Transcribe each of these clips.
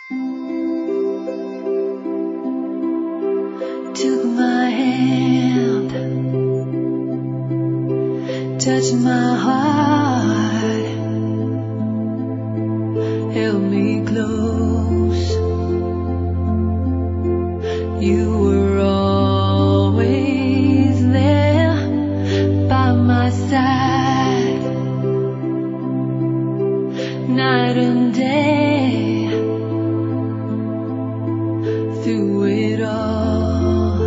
Took my hand, touched my heart, held me close. You were always there by my side, night and day, through it all.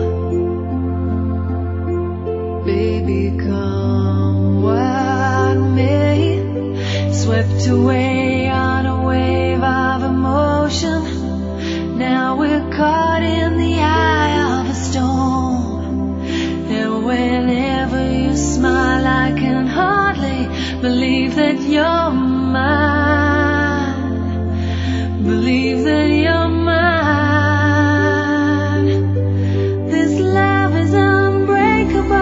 Baby, come what may, swept away on a wave of emotion. Now we're caught in the eye of a storm, and whenever you smile I can hardly believe that you're mine, believe that you're mine. This love is unbreakable,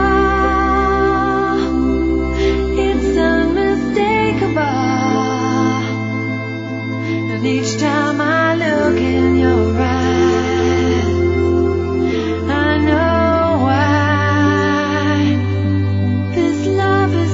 it's unmistakable, and each time I look in your eyes, I know why. This love is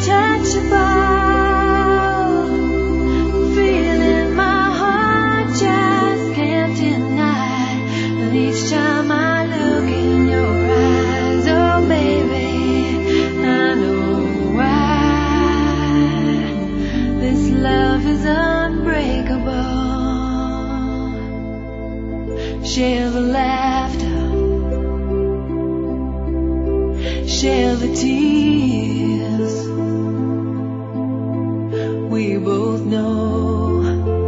untouchable, feeling my heart just can't deny. And each time I look in your eyes, oh baby, I know why. This love is unbreakable. Share the laughter, share the tears. We both know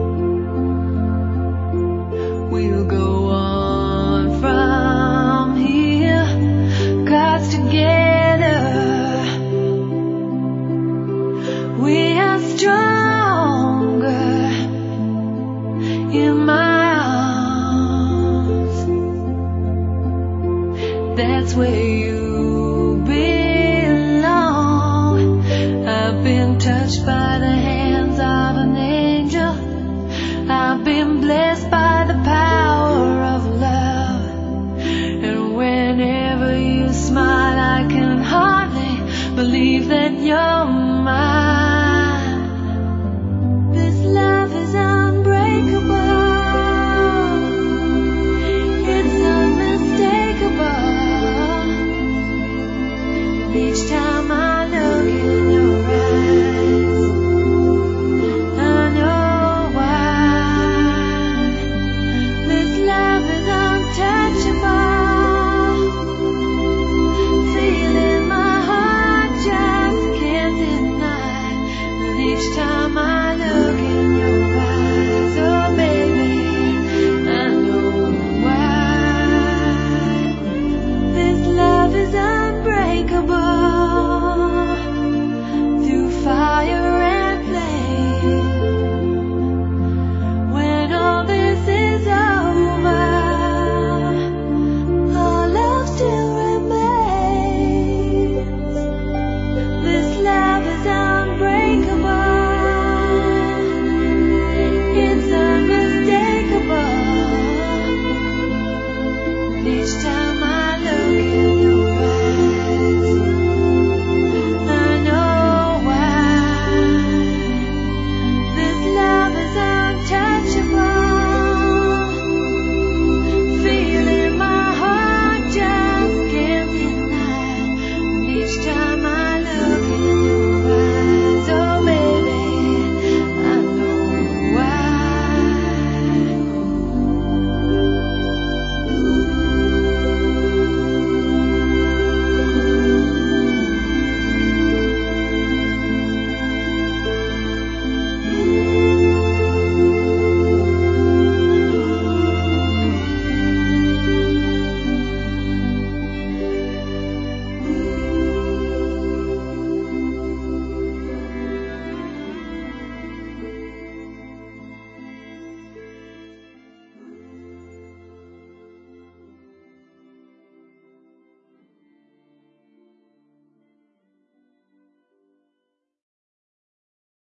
we'll go on from here, 'cause together we are stronger in my arms. That's where you belong. I've been touched by the hands of an angel. I've been blessed by the power of love. And whenever you smile I can hardly believe that you're